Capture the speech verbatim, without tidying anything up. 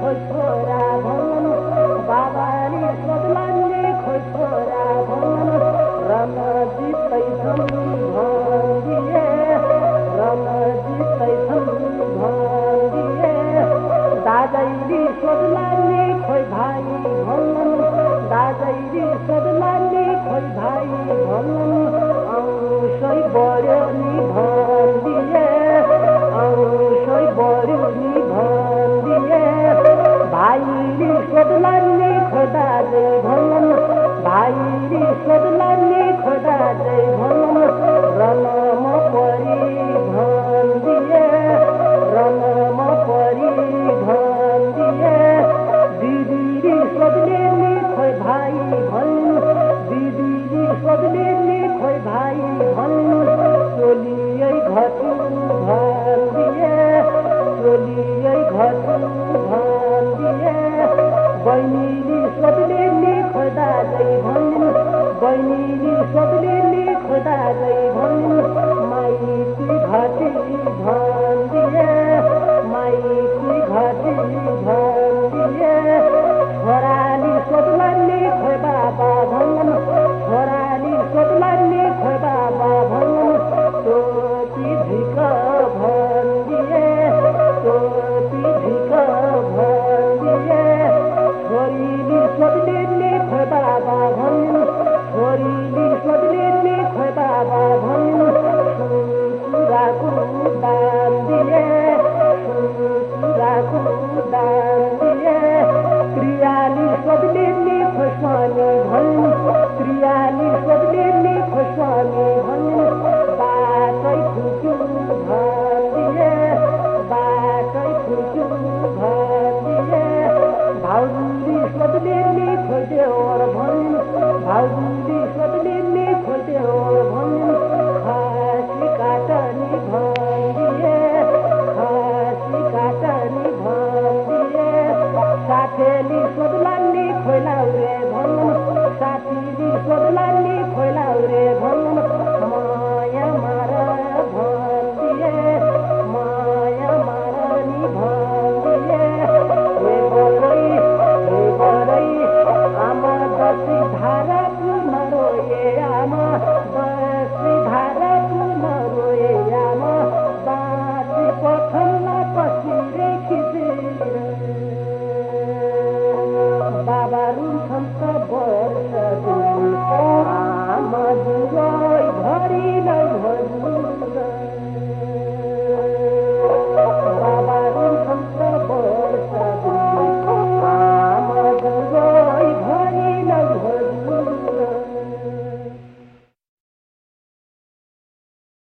खोइ छोरा भनन् बाबाले सोध्लाले खोइ छोरा भनन् रन जित्दैछन् भनिदिए रन जित्दैछन् भनिदिए दाजैले सोध्लाले खोइ भाइ भनन् दाजैले सोध्लाले खोइ भाइ भनन् औषै बढ्यो नि भनिदिए औषै बढ्यो नि भनिदिए भाइले सोध्लाले खोइ दाजै भनन् भाइले सोध्लाले खोइ दाजै भनन् रनमा परि भनिदिए रनमा परि भनिदिए दिदीले सोध्लेले खोइ भाइ भनिन् दिदीले सोध्लेले खोइ भाइ भनिन् चोलियै घटु भनिदिए चोलियै घटु भनिदिए बहिनीले सोध्लेले खोइ दाजै भनिन् बहिनीले सोध्लेले खोइ दाजै भनिन् माइती घटी भनिदिए माइती घटी भनिदिए छोराली सोध्लाले खोइ बाबा भनन् छोराली सोध्लाले खोइ बाबा भनन् टोपी झिक भनिदिए टोपी झिक भनिदिए छोरीले सोध्लेले खोइ बाबा भनिन् छोरीले सोध्लेले खोइ बाबा भनिन् सुनसुराको दान दिए सुनसुराको दान दिए क्रियाले सोध्लेले खोइ स्वामी भनिन् क्रियाले सोध्लेले खोइ स्वामी भनिन् बाटै फुक्यो भनिदिए बाटै फुक्यो भनिदिए भाउजूले सोध्लेले खोइ देवर भनिन् भाउजूले सोध्लेले खोइ देवर भनिन् खासी काटनी भनिदिए खासी काटनी भनिदिए साथीले